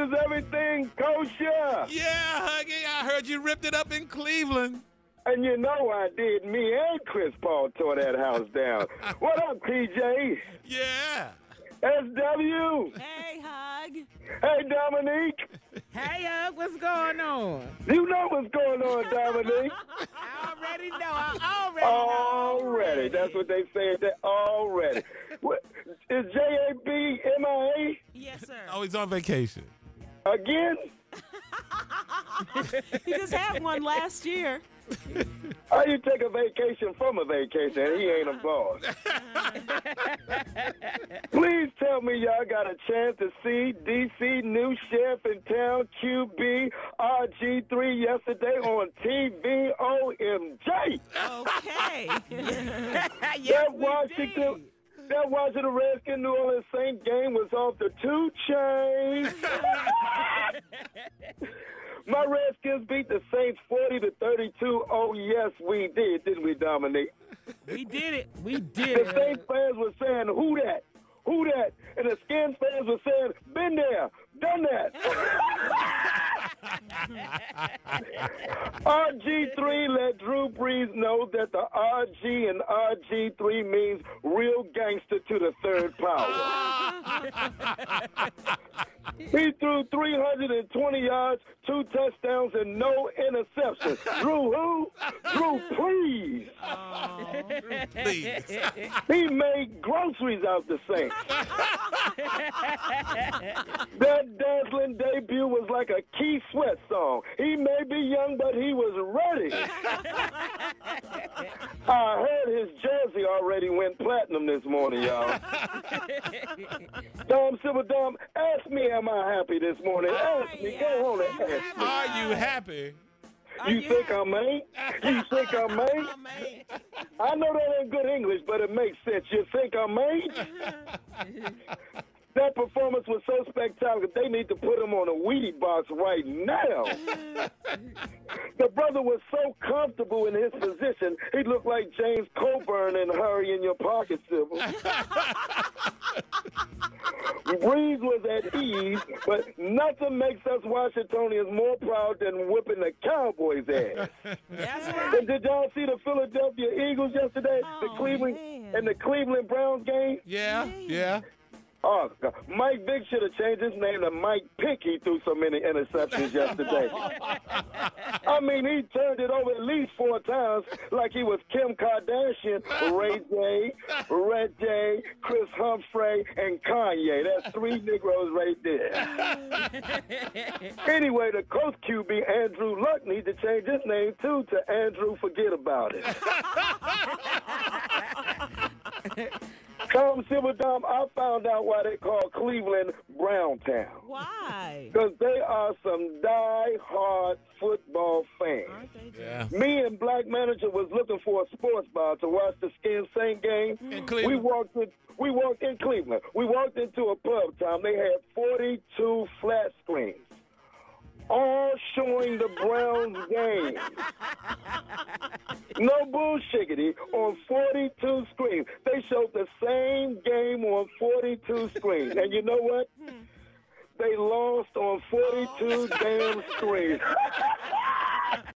is everything kosher? Yeah, Huggy, I heard you ripped it up in Cleveland. And you know I did. Me and Chris Paul tore that house down. What up, PJ? Yeah. SW? Hey, Hug. Hey, Dominique? Hey, Hug, what's going on? You know what's going on, Dominique. I already know. I already know. Already. That's what they say. Already. What, is JAB MIA Yes, sir. Oh, he's on vacation. again? He just had one last year. How you take a vacation from a vacation and he ain't a boss? Please tell me y'all got a chance to see DC new chef in town QB RG3 yesterday on TV. OMG! Okay. Yes, That Washington Redskins New Orleans Saints game was off the 2 chain. My Redskins beat the Saints 40-32. Oh, yes, we did, didn't we, Dominique? We did it. We The did it. Saints fans were saying, who that? Who that? And the Skins fans were saying, been there, done that. RG3 let Drew Brees know that the RG and RG3 means real gangster to the third power. He threw 320 yards, 2 touchdowns, and no interceptions. Drew who? Drew Brees. Please. He made groceries out the Saints. That dazzling debut was like a Keith Sweat song. He may be young, but he was ready. I heard his jersey already went platinum this morning, y'all. Dom Silver Dom, ask me, am I happy this morning? Ask me. Go on and ask me. Are you happy? You think I ain't? You think I ain't? I know that ain't good English, but it makes sense. You think I ain't? That performance was so spectacular, they need to put him on a Wheatie box right now. The brother was so comfortable in his position, he looked like James Coburn in Hurry in Your Pocket, Sybil. Breeze was at ease, but nothing makes us Washingtonians more proud than whipping the Cowboys' ass. That's right. And did y'all see the Philadelphia Eagles yesterday? The Oh, Cleveland man. and the Cleveland Browns game? Yeah. Oh, God. Mike Vick should have changed his name to Mike Pick. He threw so many interceptions yesterday. I mean, he turned it over at least 4 times like he was Kim Kardashian, Ray J, Red J, Chris Humphrey, and Kanye. That's 3 Negroes right there. Anyway, the coach QB, Andrew Luck, needs to change his name, too, to Andrew Forget About It. Tom Silverdome, I found out why they call Cleveland Browntown. Why? Because they are some die-hard football fans. Aren't they just? Yeah. Me and Black Manager was looking for a sports bar to watch the Skins Saint game. In Cleveland. We walked in Cleveland. We walked into a pub, Tom. They had 42 flat screens, all showing the Browns game. No bullshiggity, on 42 screens. They showed the same game on 42 screens. And you know what? They lost on 42 damn screens.